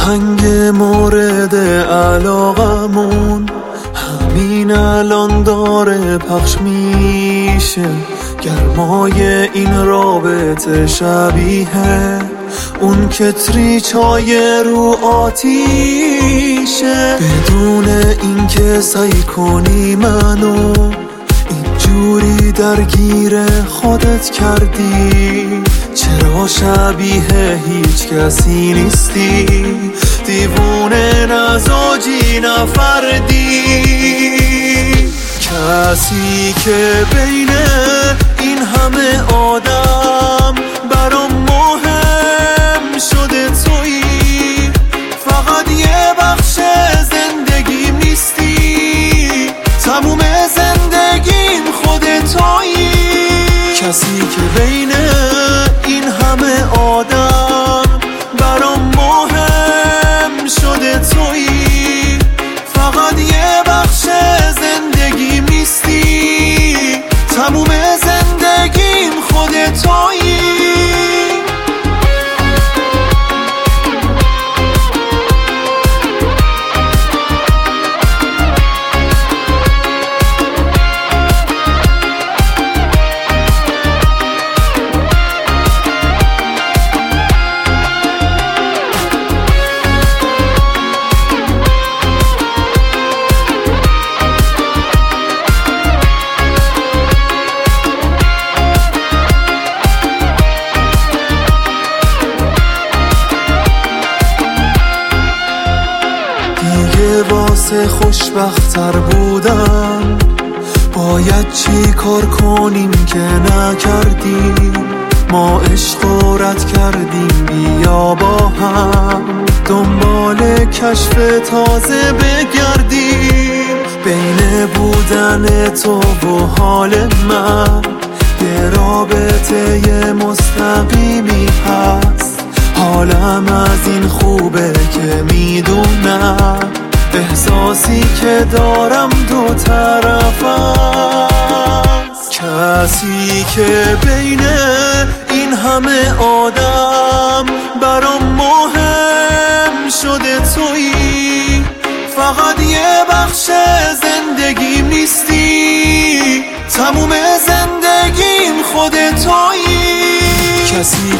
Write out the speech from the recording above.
آهنگ مورد علاقمون همین الان داره پخش میشه. گرمای این رابطه شبیه اون کتری چای رو آتیشه. بدون اینکه سعی کنی منو اینجوری درگیر خودت کردی. چرا شبیه هیچ کسی نیستی؟ دیوونه نزاجی نفردی. کسی که بین این همه آدم برام مهم شده تویی. فقط یه بخش زندگیم نیستی، تموم زندگیم خودت تویی. کسی که بین این همه آدم برام مهم شده تویی. فقط یه بخش زندگیم نیستی، تموم زندگیم خودت تویی. واسه خوشبخت‌تر بودن باید چی کار کنیم که نکردیم؟ ما عشق و رد کردیم، بیا با هم دنبال کشف تازه بگردیم. بین بودن تو و حال من یه رابطه مستقیمی هست. حالم از این خوبه که میدونم احساسی که دارم دو طرف است. کسی که بین این همه آدم برام مهم شده تویی. فقط یه بخش زندگیم نیستی، تموم زندگیم خودت تویی. کسی